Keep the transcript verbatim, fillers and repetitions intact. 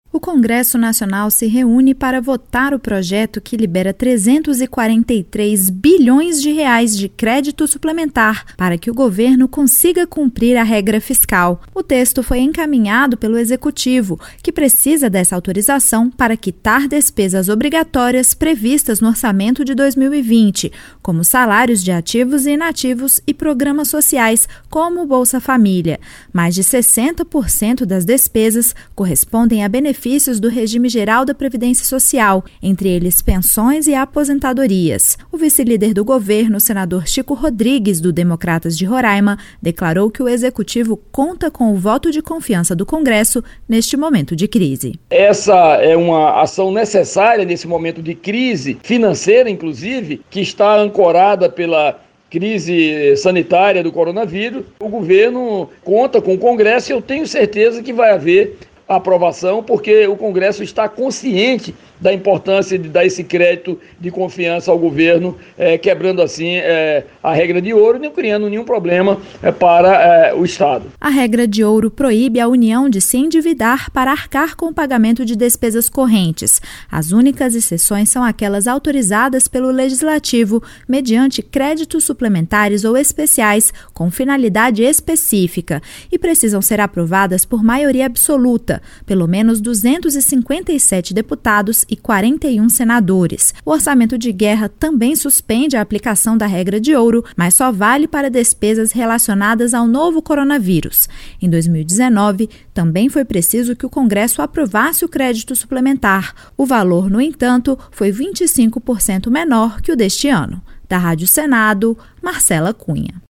O Congresso Nacional se reúne para votar o projeto que libera trezentos e quarenta e três bilhões de reais de crédito suplementar para que o governo consiga cumprir a regra fiscal. O texto foi encaminhado pelo Executivo, que precisa dessa autorização para quitar despesas obrigatórias previstas no orçamento de dois mil e vinte, como salários de ativos e inativos e programas sociais, como o Bolsa Família. Mais de sessenta por cento das despesas correspondem a benefícios benefícios do regime geral da Previdência Social, entre eles pensões e aposentadorias. O vice-líder do governo, o senador Chico Rodrigues, do Democratas de Roraima, declarou que o Executivo conta com o voto de confiança do Congresso neste momento de crise. Essa é uma ação necessária nesse momento de crise financeira, inclusive, que está ancorada pela crise sanitária do coronavírus. O governo conta com o Congresso e eu tenho certeza que vai haver aprovação, porque o Congresso está consciente da importância de dar esse crédito de confiança ao governo, é, quebrando assim é, a regra de ouro e não criando nenhum problema é, para é, o Estado. A regra de ouro proíbe a União de se endividar para arcar com o pagamento de despesas correntes. As únicas exceções são aquelas autorizadas pelo Legislativo mediante créditos suplementares ou especiais com finalidade específica e precisam ser aprovadas por maioria absoluta, pelo menos duzentos e cinquenta e sete deputados e quarenta e um senadores. O orçamento de guerra também suspende a aplicação da regra de ouro, mas só vale para despesas relacionadas ao novo coronavírus. Em dois mil e dezenove, também foi preciso que o Congresso aprovasse o crédito suplementar. O valor, no entanto, foi vinte e cinco por cento menor que o deste ano. Da Rádio Senado, Marcela Cunha.